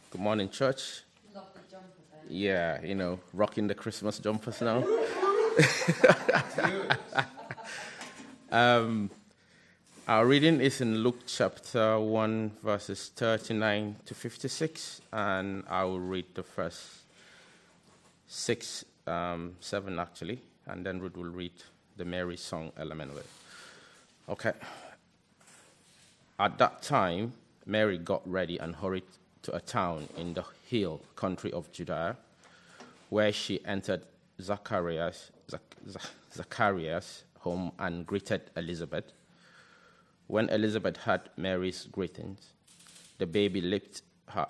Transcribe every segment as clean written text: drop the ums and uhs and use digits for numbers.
Good morning, church. Love the jumper, Ben. Yeah, rocking the Christmas jumpers now. Our reading is in Luke chapter 1, verses 39 to 56, and I will read the first 7 actually, and then Ruth will read the Mary song element of it. Okay. At that time, Mary got ready and hurried to a town in the hill country of Judea, where she entered Zacharias' home and greeted Elizabeth. When Elizabeth heard Mary's greetings, the baby leaped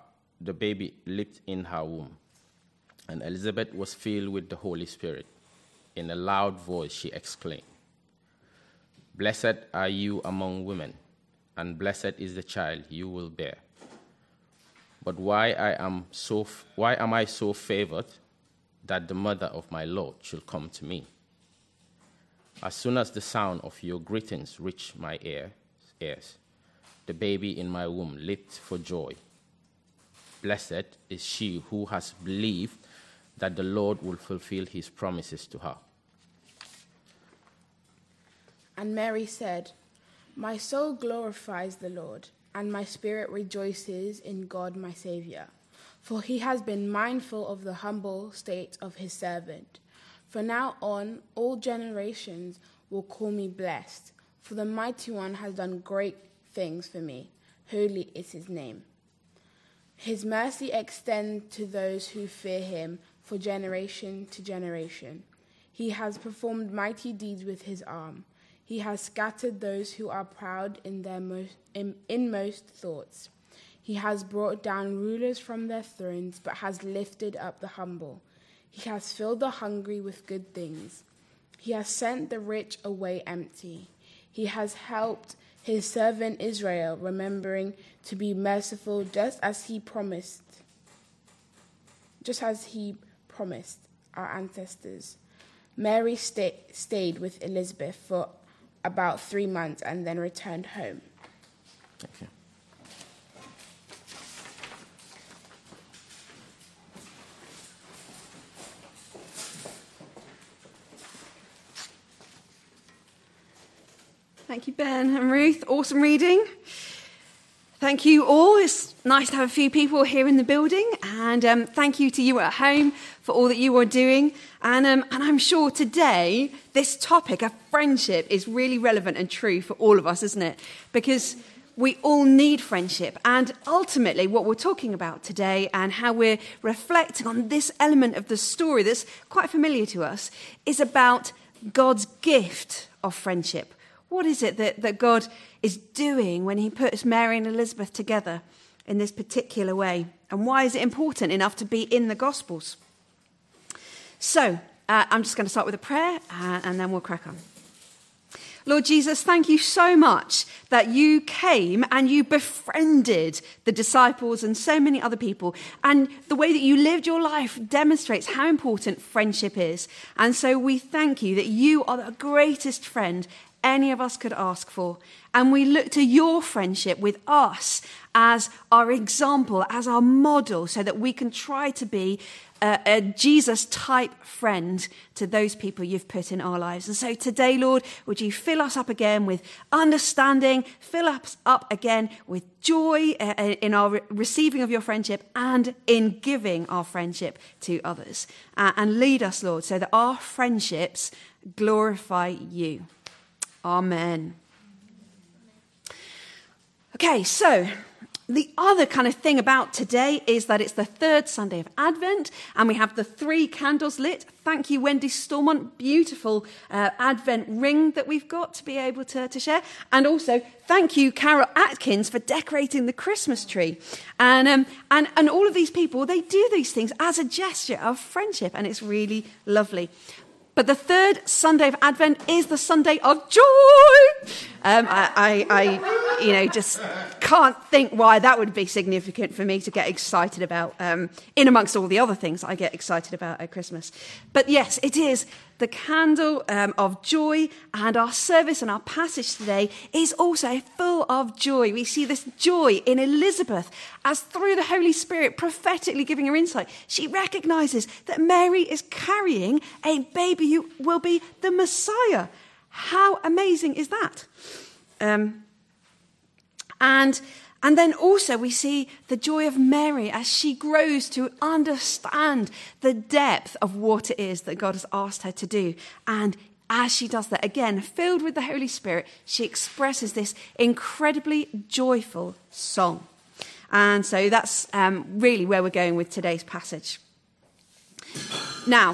in her womb, and Elizabeth was filled with the Holy Spirit. In a loud voice, she exclaimed, "Blessed are you among women, and blessed is the child you will bear. But why am I so favored that the mother of my Lord should come to me? As soon as the sound of your greetings reached my ears, the baby in my womb leaped for joy. Blessed is she who has believed that the Lord will fulfill his promises to her." And Mary said, "My soul glorifies the Lord, and my spirit rejoices in God my Saviour, for he has been mindful of the humble state of his servant. From now on, all generations will call me blessed, for the Mighty One has done great things for me. Holy is his name. His mercy extends to those who fear him for generation to generation. He has performed mighty deeds with his arm. He has scattered those who are proud in their inmost thoughts. He has brought down rulers from their thrones, but has lifted up the humble. He has filled the hungry with good things. He has sent the rich away empty. He has helped his servant Israel, remembering to be merciful just as he promised our ancestors." Mary stayed with Elizabeth for about 3 months and then returned home. Thank you. Thank you, Ben and Ruth. Awesome reading. Thank you all. It's nice to have a few people here in the building. And thank you to you at home for all that you are doing. And I'm sure today, this topic of friendship is really relevant and true for all of us, isn't it? Because we all need friendship. And ultimately, what we're talking about today and how we're reflecting on this element of the story that's quite familiar to us is about God's gift of friendship. What is it that God is doing when he puts Mary and Elizabeth together in this particular way? And why is it important enough to be in the Gospels? So, I'm just going to start with a prayer and then we'll crack on. Lord Jesus, thank you so much that you came and you befriended the disciples and so many other people. And the way that you lived your life demonstrates how important friendship is. And so we thank you that you are the greatest friend any of us could ask for. And we look to your friendship with us as our example, as our model, so that we can try to be a Jesus-type friend to those people you've put in our lives. And so today, Lord, would you fill us up again with understanding, fill us up again with joy in our receiving of your friendship and in giving our friendship to others. And lead us, Lord, so that our friendships glorify you. Amen. Okay, so the other kind of thing about today is that it's the third Sunday of Advent and we have the 3 candles lit. Thank you, Wendy Stormont. Beautiful Advent ring that we've got to be able to share. And also, thank you, Carol Atkins, for decorating the Christmas tree. And all of these people, they do these things as a gesture of friendship, and it's really lovely. But the third Sunday of Advent is the Sunday of joy. I just can't think why that would be significant for me to get excited about, in amongst all the other things I get excited about at Christmas. But yes, it is the candle of joy, and our service and our passage today is also full of joy. We see this joy in Elizabeth as through the Holy Spirit prophetically giving her insight. She recognizes that Mary is carrying a baby who will be the Messiah. How amazing is that? And then also we see the joy of Mary as she grows to understand the depth of what it is that God has asked her to do. And as she does that, again, filled with the Holy Spirit, she expresses this incredibly joyful song. And so that's really where we're going with today's passage. Now,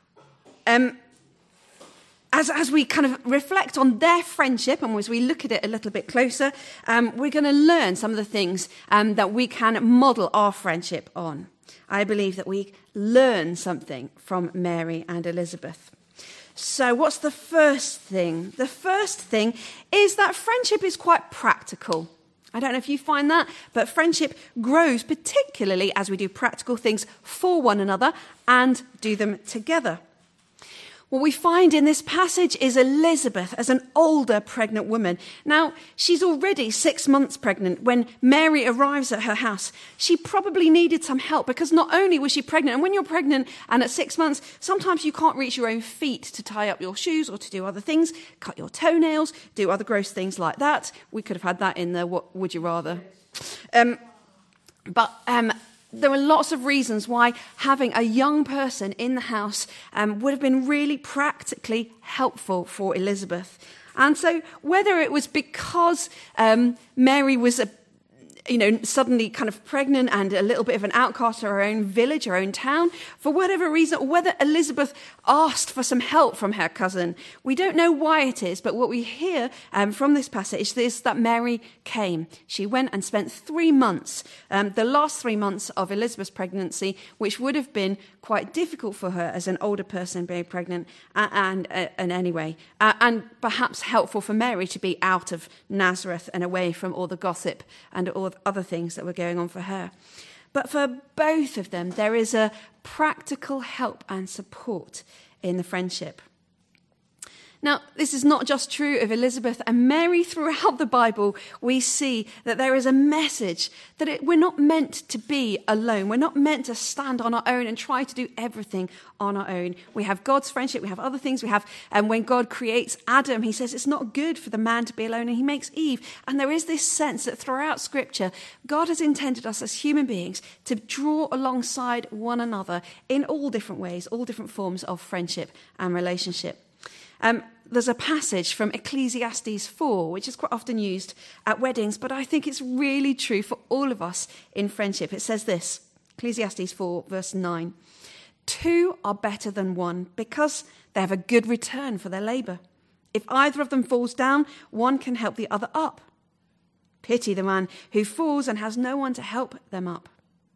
as we kind of reflect on their friendship and as we look at it a little bit closer, we're going to learn some of the things that we can model our friendship on. I believe that we learn something from Mary and Elizabeth. So what's the first thing? The first thing is that friendship is quite practical. I don't know if you find that, but friendship grows particularly as we do practical things for one another and do them together. What we find in this passage is Elizabeth as an older pregnant woman. Now, she's already 6 months pregnant when Mary arrives at her house. She probably needed some help because not only was she pregnant, and when you're pregnant and at 6 months, sometimes you can't reach your own feet to tie up your shoes or to do other things, cut your toenails, do other gross things like that. We could have had that in the What Would You Rather. There were lots of reasons why having a young person in the house would have been really practically helpful for Elizabeth. And so whether it was because Mary was suddenly kind of pregnant and a little bit of an outcast of her own village, her own town, for whatever reason, or whether Elizabeth asked for some help from her cousin. We don't know why it is, but what we hear from this passage is that Mary came. She went and spent 3 months, the last 3 months of Elizabeth's pregnancy, which would have been quite difficult for her as an older person being pregnant, and anyway, and perhaps helpful for Mary to be out of Nazareth and away from all the gossip and all the other things that were going on for her. But for both of them, there is a practical help and support in the friendship. Now, this is not just true of Elizabeth and Mary. Throughout the Bible, we see that there is a message that we're not meant to be alone. We're not meant to stand on our own and try to do everything on our own. We have God's friendship. We have other things. We have, when God creates Adam, he says it's not good for the man to be alone, and he makes Eve. And there is this sense that throughout Scripture, God has intended us as human beings to draw alongside one another in all different ways, all different forms of friendship and relationship. There's a passage from Ecclesiastes 4, which is quite often used at weddings, but I think it's really true for all of us in friendship. It says this, Ecclesiastes 4, verse 9. 2 are better than 1 because they have a good return for their labour. If either of them falls down, one can help the other up. Pity the man who falls and has no one to help them up.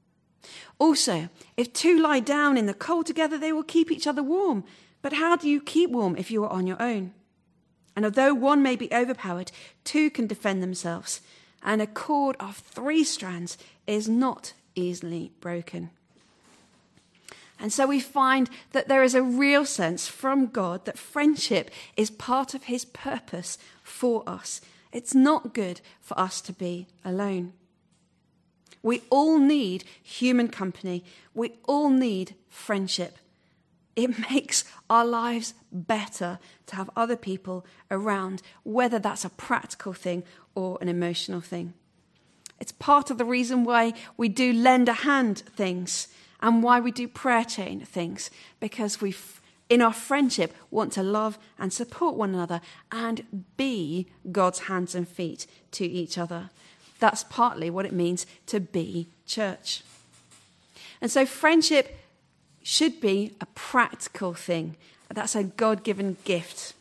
Also, if 2 lie down in the cold together, they will keep each other warm. But how do you keep warm if you are on your own? And although one may be overpowered, 2 can defend themselves. And a cord of 3 strands is not easily broken. And so we find that there is a real sense from God that friendship is part of his purpose for us. It's not good for us to be alone. We all need human company. We all need friendship. It makes our lives better to have other people around, whether that's a practical thing or an emotional thing. It's part of the reason why we do lend a hand things and why we do prayer chain things, because we, in our friendship, want to love and support one another and be God's hands and feet to each other. That's partly what it means to be church. And so friendship should be a practical thing. That's a God-given gift.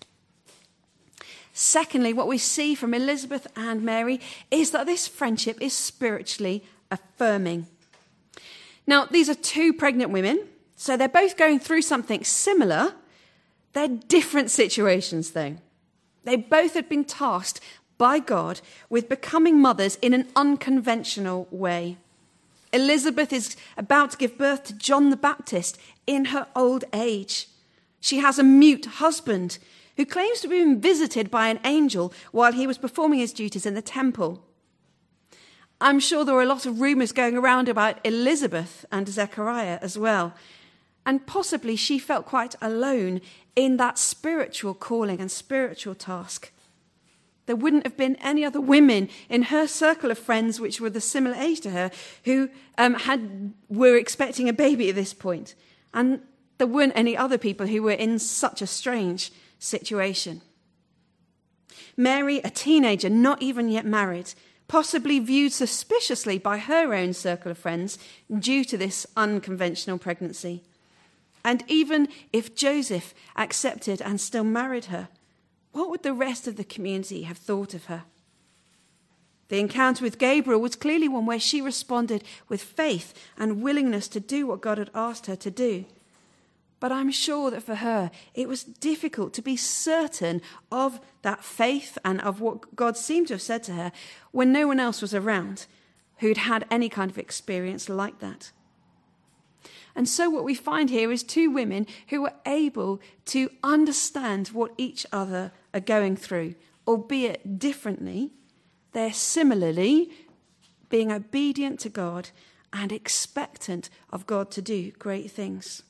Secondly, what we see from Elizabeth and Mary is that this friendship is spiritually affirming. Now, these are 2 pregnant women, so they're both going through something similar. They're different situations, though. They both had been tasked by God with becoming mothers in an unconventional way. Elizabeth is about to give birth to John the Baptist in her old age. She has a mute husband who claims to have been visited by an angel while he was performing his duties in the temple. I'm sure there were a lot of rumours going around about Elizabeth and Zechariah as well. And possibly she felt quite alone in that spiritual calling and spiritual task. There wouldn't have been any other women in her circle of friends which were the similar age to her who were expecting a baby at this point. And there weren't any other people who were in such a strange situation. Mary, a teenager, not even yet married, possibly viewed suspiciously by her own circle of friends due to this unconventional pregnancy. And even if Joseph accepted and still married her, what would the rest of the community have thought of her? The encounter with Gabriel was clearly one where she responded with faith and willingness to do what God had asked her to do. But I'm sure that for her, it was difficult to be certain of that faith and of what God seemed to have said to her when no one else was around who'd had any kind of experience like that. And so what we find here is two women who were able to understand what each other are going through, albeit differently. They're similarly being obedient to God and expectant of God to do great things.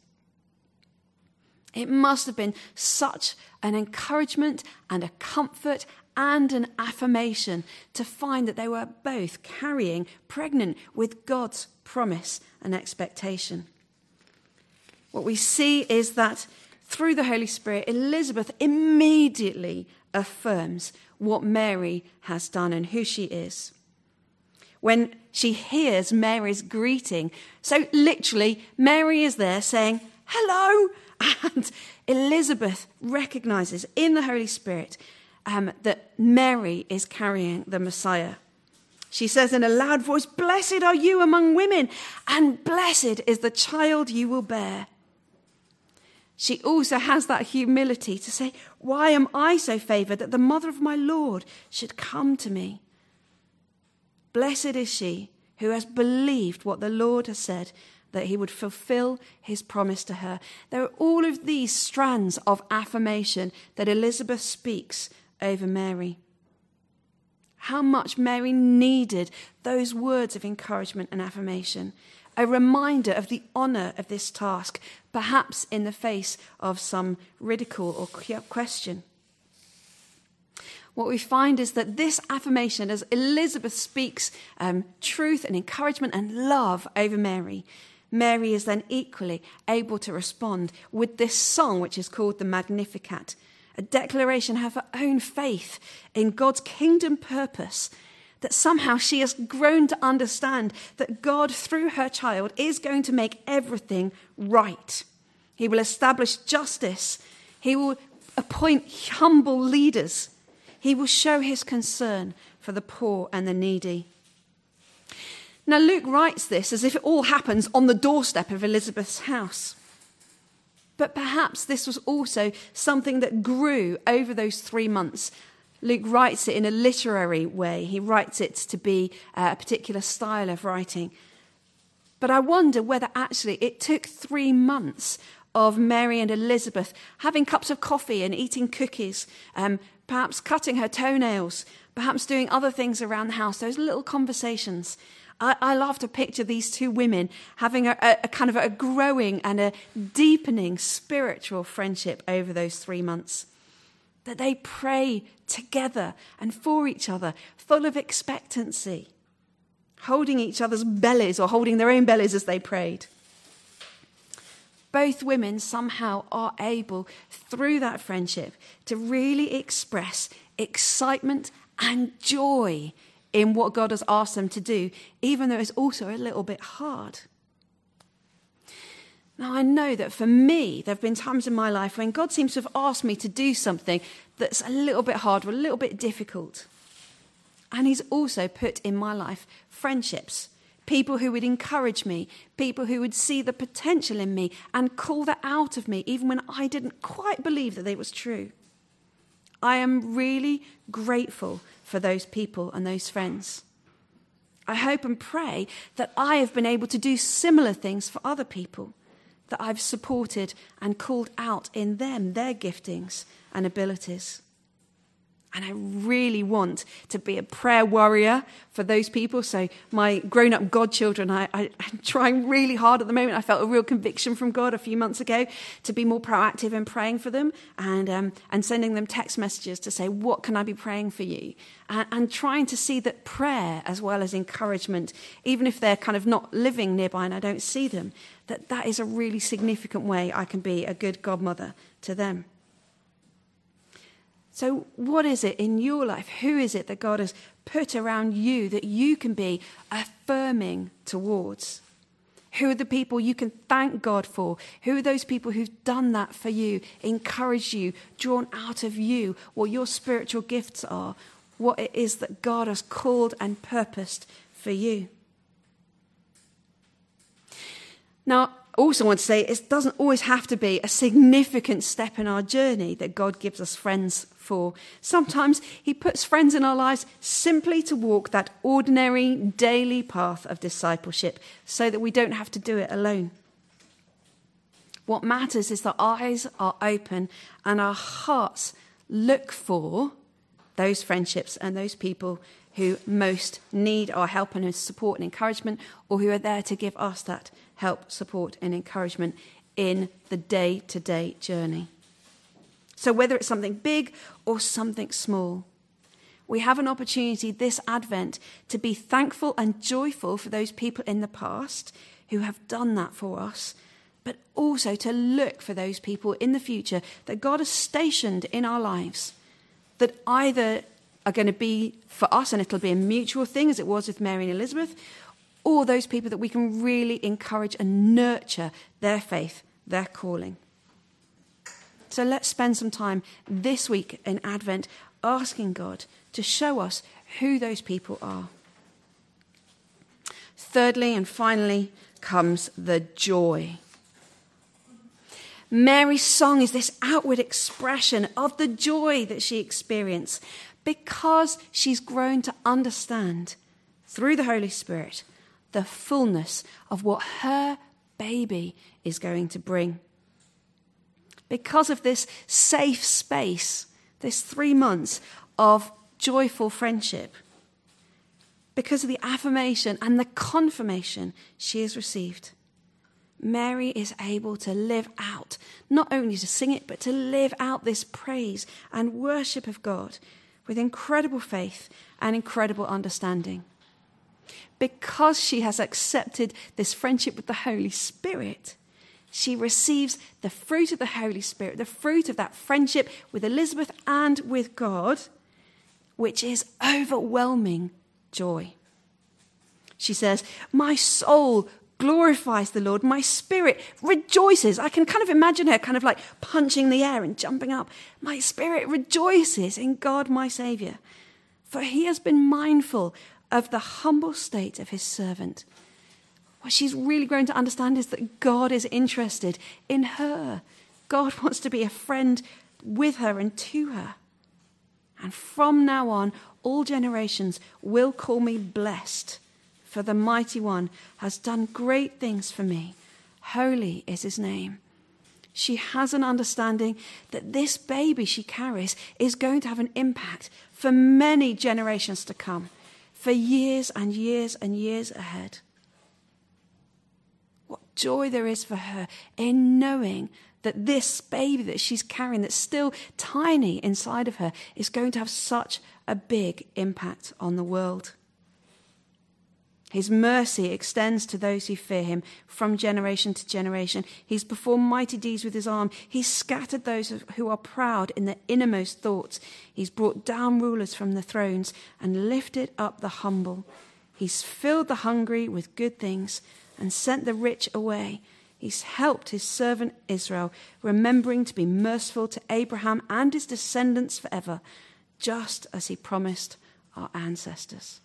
It must have been such an encouragement and a comfort and an affirmation to find that they were both pregnant with God's promise and expectation. What we see is that through the Holy Spirit, Elizabeth immediately affirms what Mary has done and who she is. When she hears Mary's greeting, so literally Mary is there saying, "Hello," and Elizabeth recognizes in the Holy Spirit that Mary is carrying the Messiah. She says in a loud voice, "Blessed are you among women, and blessed is the child you will bear." She also has that humility to say, "Why am I so favoured that the mother of my Lord should come to me?" Blessed is she who has believed what the Lord has said, that he would fulfill his promise to her. There are all of these strands of affirmation that Elizabeth speaks over Mary. How much Mary needed those words of encouragement and affirmation, a reminder of the honour of this task, perhaps in the face of some ridicule or question. What we find is that this affirmation, as Elizabeth speaks truth and encouragement and love over Mary, Mary is then equally able to respond with this song, which is called the Magnificat, a declaration of her own faith in God's kingdom purpose, that somehow she has grown to understand that God, through her child, is going to make everything right. He will establish justice. He will appoint humble leaders. He will show his concern for the poor and the needy. Now, Luke writes this as if it all happens on the doorstep of Elizabeth's house. But perhaps this was also something that grew over those 3 months. Luke writes it in a literary way. He writes it to be a particular style of writing. But I wonder whether actually it took 3 months of Mary and Elizabeth having cups of coffee and eating cookies, perhaps cutting her toenails, perhaps doing other things around the house, those little conversations. I love to picture these two women having a kind of a growing and a deepening spiritual friendship over those 3 months. That they pray together and for each other, full of expectancy, holding each other's bellies or holding their own bellies as they prayed. Both women somehow are able, through that friendship, to really express excitement and joy in what God has asked them to do, even though it's also a little bit hard. Now, I know that for me, there have been times in my life when God seems to have asked me to do something that's a little bit hard or a little bit difficult. And he's also put in my life friendships, people who would encourage me, people who would see the potential in me and call that out of me, even when I didn't quite believe that it was true. I am really grateful for those people and those friends. I hope and pray that I have been able to do similar things for other people, that I've supported and called out in them, their giftings and abilities. And I really want to be a prayer warrior for those people. So my grown-up godchildren, I'm trying really hard at the moment. I felt a real conviction from God a few months ago to be more proactive in praying for them and sending them text messages to say, what can I be praying for you? And trying to see that prayer as well as encouragement, even if they're kind of not living nearby and I don't see them, that is a really significant way I can be a good godmother to them. So what is it in your life? Who is it that God has put around you that you can be affirming towards? Who are the people you can thank God for? Who are those people who've done that for you, encouraged you, drawn out of you what your spiritual gifts are, what it is that God has called and purposed for you? Now, I also want to say it doesn't always have to be a significant step in our journey that God gives us friends for. Sometimes he puts friends in our lives simply to walk that ordinary daily path of discipleship so that we don't have to do it alone. What matters is that our eyes are open and our hearts look for those friendships and those people who most need our help and support and encouragement, or who are there to give us that help, support and encouragement in the day-to-day journey. So whether it's something big or something small, we have an opportunity this Advent to be thankful and joyful for those people in the past who have done that for us, but also to look for those people in the future that God has stationed in our lives that either are going to be for us and it'll be a mutual thing as it was with Mary and Elizabeth, or those people that we can really encourage and nurture their faith, their calling. So let's spend some time this week in Advent asking God to show us who those people are. Thirdly and finally comes the joy. Mary's song is this outward expression of the joy that she experienced because she's grown to understand through the Holy Spirit the fullness of what her baby is going to bring. Because of this safe space, this 3 months of joyful friendship, because of the affirmation and the confirmation she has received, Mary is able to live out, not only to sing it, but to live out this praise and worship of God with incredible faith and incredible understanding. Because she has accepted this friendship with the Holy Spirit, she receives the fruit of the Holy Spirit, the fruit of that friendship with Elizabeth and with God, which is overwhelming joy. She says, "My soul glorifies the Lord. My spirit rejoices." I can kind of imagine her kind of like punching the air and jumping up. "My spirit rejoices in God, my Saviour, for he has been mindful of the humble state of his servant." What she's really grown to understand is that God is interested in her. God wants to be a friend with her and to her. And from now on, all generations will call me blessed, for the Mighty One has done great things for me. Holy is his name. She has an understanding that this baby she carries is going to have an impact for many generations to come, for years and years and years ahead. What joy there is for her in knowing that this baby that she's carrying, that's still tiny inside of her, is going to have such a big impact on the world. His mercy extends to those who fear him from generation to generation. He's performed mighty deeds with his arm. He's scattered those who are proud in their innermost thoughts. He's brought down rulers from the thrones and lifted up the humble. He's filled the hungry with good things and sent the rich away. He's helped his servant Israel, remembering to be merciful to Abraham and his descendants forever, just as he promised our ancestors.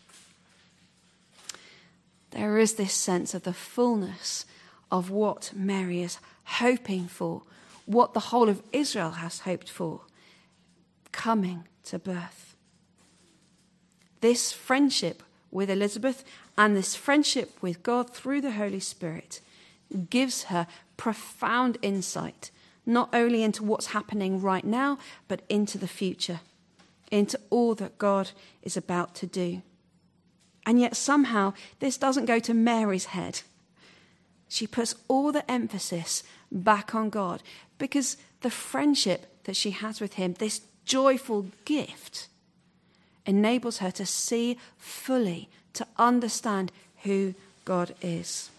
There is this sense of the fullness of what Mary is hoping for, what the whole of Israel has hoped for, coming to birth. This friendship with Elizabeth and this friendship with God through the Holy Spirit gives her profound insight, not only into what's happening right now, but into the future, into all that God is about to do. And yet somehow this doesn't go to Mary's head. She puts all the emphasis back on God because the friendship that she has with him, this joyful gift, enables her to see fully, to understand who God is.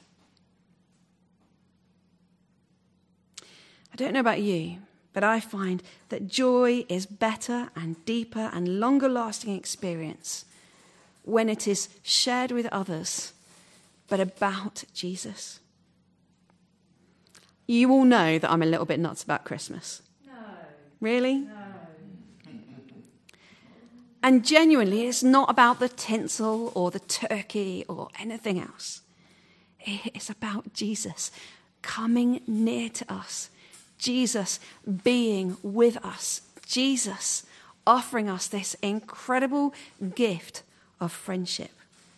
I don't know about you, but I find that joy is better and deeper and longer lasting experience when it is shared with others, but about Jesus. You all know that I'm a little bit nuts about Christmas. No. Really? No. And genuinely, it's not about the tinsel or the turkey or anything else. It's about Jesus coming near to us, Jesus being with us, Jesus offering us this incredible gift of friendship.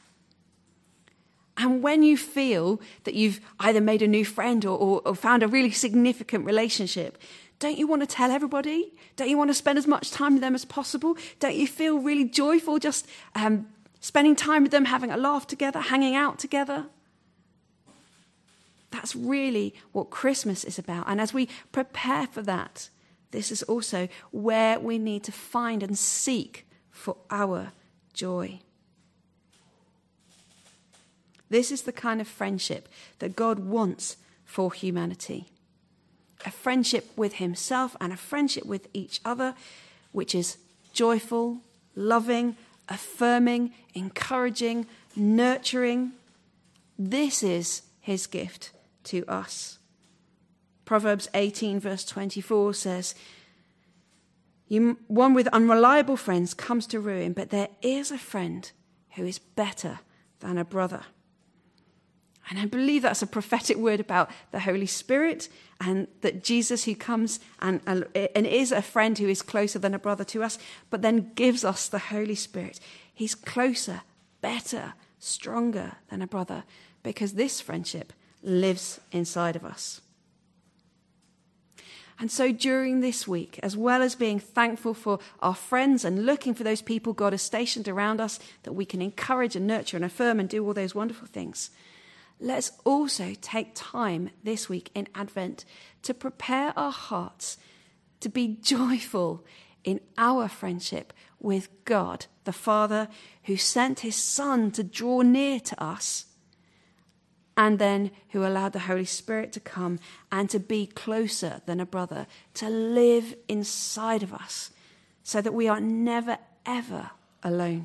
And when you feel that you've either made a new friend or found a really significant relationship, don't you want to tell everybody? Don't you want to spend as much time with them as possible? Don't you feel really joyful just spending time with them, having a laugh together, hanging out together? That's really what Christmas is about. And as we prepare for that, this is also where we need to find and seek for our joy. This is the kind of friendship that God wants for humanity. A friendship with himself and a friendship with each other, which is joyful, loving, affirming, encouraging, nurturing. This is his gift to us. Proverbs 18 verse 24 says, one with unreliable friends comes to ruin, but there is a friend who is better than a brother. And I believe that's a prophetic word about the Holy Spirit, and that Jesus, who comes and is a friend who is closer than a brother to us, but then gives us the Holy Spirit. He's closer, better, stronger than a brother, because this friendship lives inside of us. And so during this week, as well as being thankful for our friends and looking for those people God has stationed around us that we can encourage and nurture and affirm and do all those wonderful things, let's also take time this week in Advent to prepare our hearts to be joyful in our friendship with God, the Father, who sent his Son to draw near to us, and then who allowed the Holy Spirit to come and to be closer than a brother, to live inside of us, so that we are never, ever alone.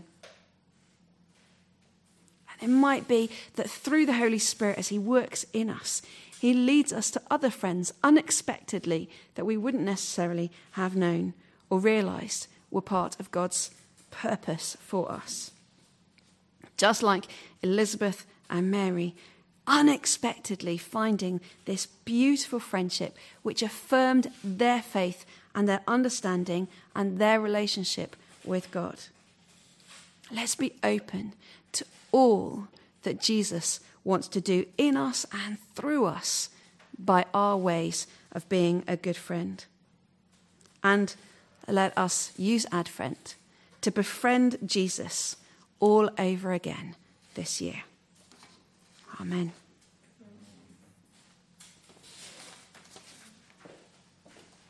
It might be that through the Holy Spirit, as he works in us, he leads us to other friends unexpectedly that we wouldn't necessarily have known or realized were part of God's purpose for us. Just like Elizabeth and Mary, unexpectedly finding this beautiful friendship which affirmed their faith and their understanding and their relationship with God. Let's be open to all that Jesus wants to do in us and through us by our ways of being a good friend. And let us use Advent to befriend Jesus all over again this year. Amen.